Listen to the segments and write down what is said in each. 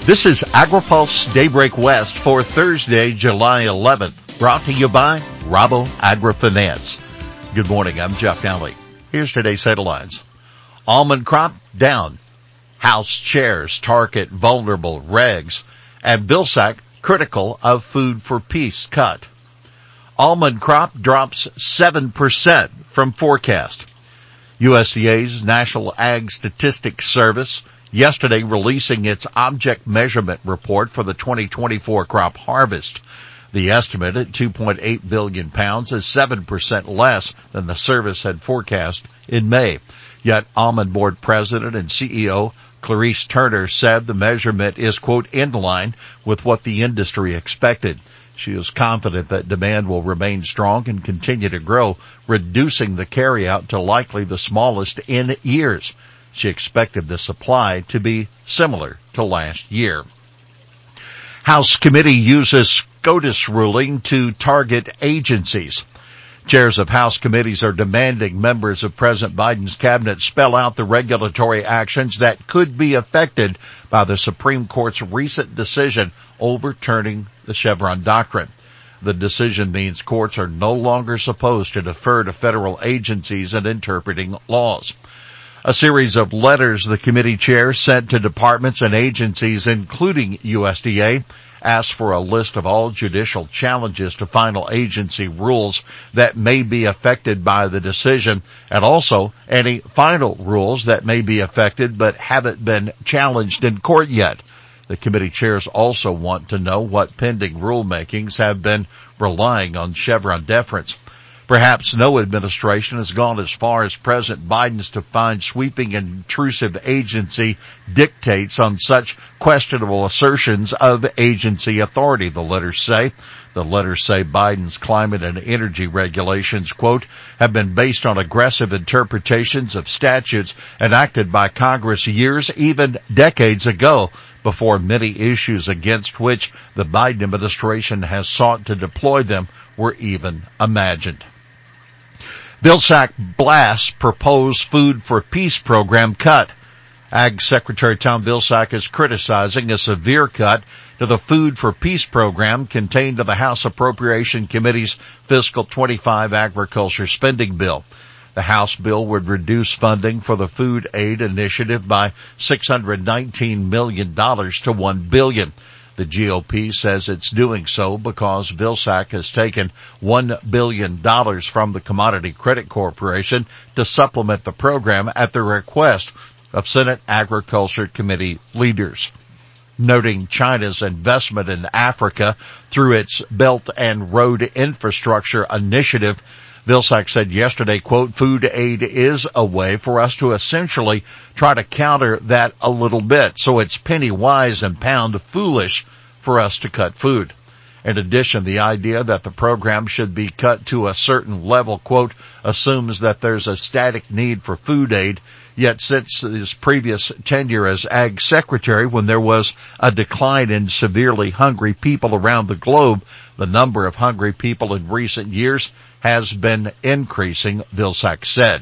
This is AgriPulse Daybreak West for Thursday, July 11th, brought to you by Rabo AgriFinance. Good morning, I'm Jeff Nally. Here's today's headlines. Almond crop down. House chairs target vulnerable regs. And Vilsack critical of food for peace cut. Almond crop drops 7% from forecast. USDA's National Ag Statistics Service yesterday releasing its object measurement report for the 2024 crop harvest. The estimate at 2.8 billion pounds is 7% less than the service had forecast in May. Yet Almond Board President and CEO Clarice Turner said the measurement is, quote, in line with what the industry expected. She is confident that demand will remain strong and continue to grow, reducing the carryout to likely the smallest in years. She expected the supply to be similar to last year. House committee uses SCOTUS ruling to target agencies. Chairs of House committees are demanding members of President Biden's cabinet spell out the regulatory actions that could be affected by the Supreme Court's recent decision overturning the Chevron doctrine. The decision means courts are no longer supposed to defer to federal agencies in interpreting laws. A series of letters the committee chair sent to departments and agencies, including USDA, asked for a list of all judicial challenges to final agency rules that may be affected by the decision, and also any final rules that may be affected but haven't been challenged in court yet. The committee chairs also want to know what pending rulemakings have been relying on Chevron deference. Perhaps no administration has gone as far as President Biden's to find sweeping and intrusive agency dictates on such questionable assertions of agency authority, the letters say. The letters say Biden's climate and energy regulations, quote, have been based on aggressive interpretations of statutes enacted by Congress years, even decades ago, before many issues against which the Biden administration has sought to deploy them were even imagined. Vilsack blasts proposed Food for Peace program cut. Ag Secretary Tom Vilsack is criticizing a severe cut to the Food for Peace program contained in the House Appropriation Committee's fiscal 25 agriculture spending bill. The House bill would reduce funding for the Food Aid Initiative by $619 million to $1 billion. The GOP says it's doing so because Vilsack has taken $1 billion from the Commodity Credit Corporation to supplement the program at the request of Senate Agriculture Committee leaders. Noting China's investment in Africa through its Belt and Road Infrastructure Initiative, Vilsack said yesterday, quote, food aid is a way for us to essentially try to counter that a little bit. So it's penny wise and pound foolish for us to cut food. In addition, the idea that the program should be cut to a certain level, quote, assumes that there's a static need for food aid. Yet since his previous tenure as Ag Secretary, when there was a decline in severely hungry people around the globe, the number of hungry people in recent years has been increasing, Vilsack said.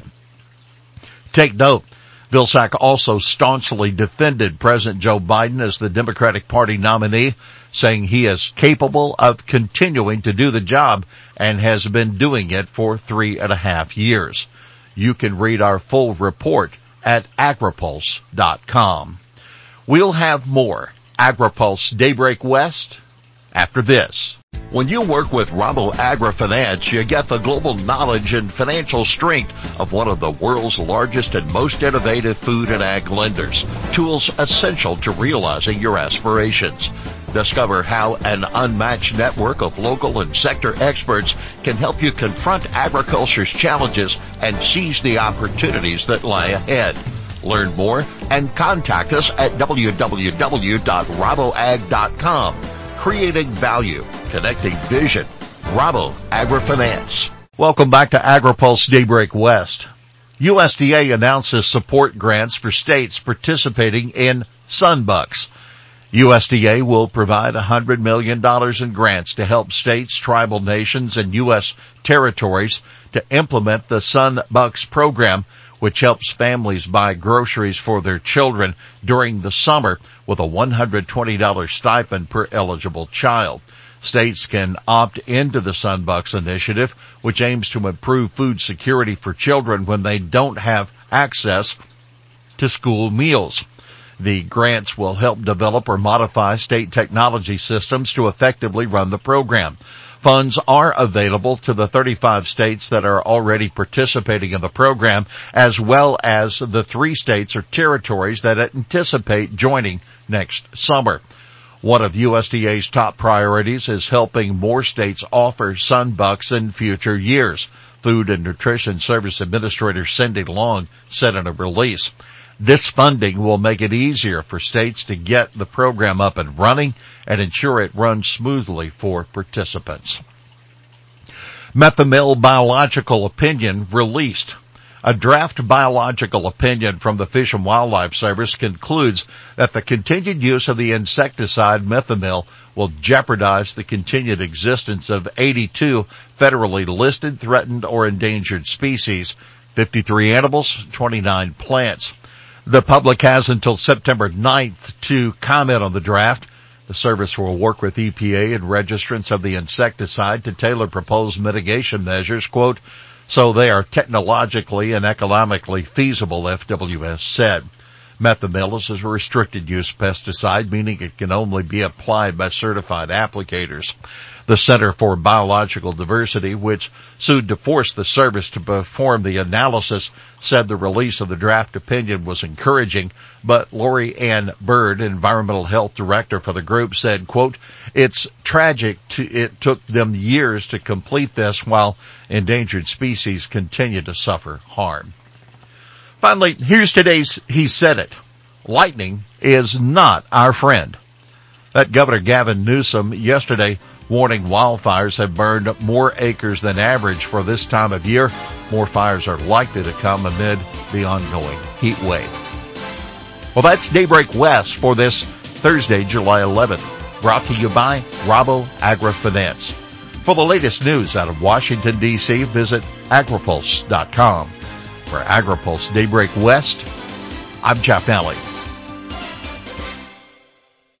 Take note, Vilsack also staunchly defended President Joe Biden as the Democratic Party nominee, saying he is capable of continuing to do the job and has been doing it for 3.5 years. You can read our full report at agripulse.com. We'll have more AgriPulse Daybreak West after this. When you work with Rabo AgriFinance, you get the global knowledge and financial strength of one of the world's largest and most innovative food and ag lenders. Tools essential to realizing your aspirations. Discover how an unmatched network of local and sector experts can help you confront agriculture's challenges and seize the opportunities that lie ahead. Learn more and contact us at www.raboag.com. Creating value, connecting vision. Rabo AgriFinance. Welcome back to AgriPulse Daybreak West. USDA announces support grants for states participating in Sunbucks. USDA will provide $100 million in grants to help states, tribal nations, and U.S. territories to implement the Sunbucks program, which helps families buy groceries for their children during the summer with a $120 stipend per eligible child. States can opt into the Sunbucks initiative, which aims to improve food security for children when they don't have access to school meals. The grants will help develop or modify state technology systems to effectively run the program. Funds are available to the 35 states that are already participating in the program, as well as the 3 states or territories that anticipate joining next summer. One of USDA's top priorities is helping more states offer Sunbucks in future years, Food and Nutrition Service Administrator Cindy Long said in a release. This funding will make it easier for states to get the program up and running and ensure it runs smoothly for participants. Methomyl biological opinion released. A draft biological opinion from the Fish and Wildlife Service concludes that the continued use of the insecticide Methomyl will jeopardize the continued existence of 82 federally listed, threatened, or endangered species, 53 animals, 29 plants. The public has until September 9th to comment on the draft. The service will work with EPA and registrants of the insecticide to tailor proposed mitigation measures, quote, so they are technologically and economically feasible, FWS said. Methomyl is a restricted use pesticide, meaning it can only be applied by certified applicators. The Center for Biological Diversity, which sued to force the service to perform the analysis, said the release of the draft opinion was encouraging, but Lori Ann Bird, Environmental Health Director for the group, said, quote, it's tragic it took them years to complete this while endangered species continue to suffer harm. Finally, here's today's He Said It. Lightning is not our friend. That Governor Gavin Newsom yesterday warning wildfires have burned more acres than average for this time of year. More fires are likely to come amid the ongoing heat wave. Well, that's Daybreak West for this Thursday, July 11th, brought to you by Rabo AgriFinance. For the latest news out of Washington, D.C., visit agripulse.com. For AgriPulse Daybreak West, I'm Jeff Nally.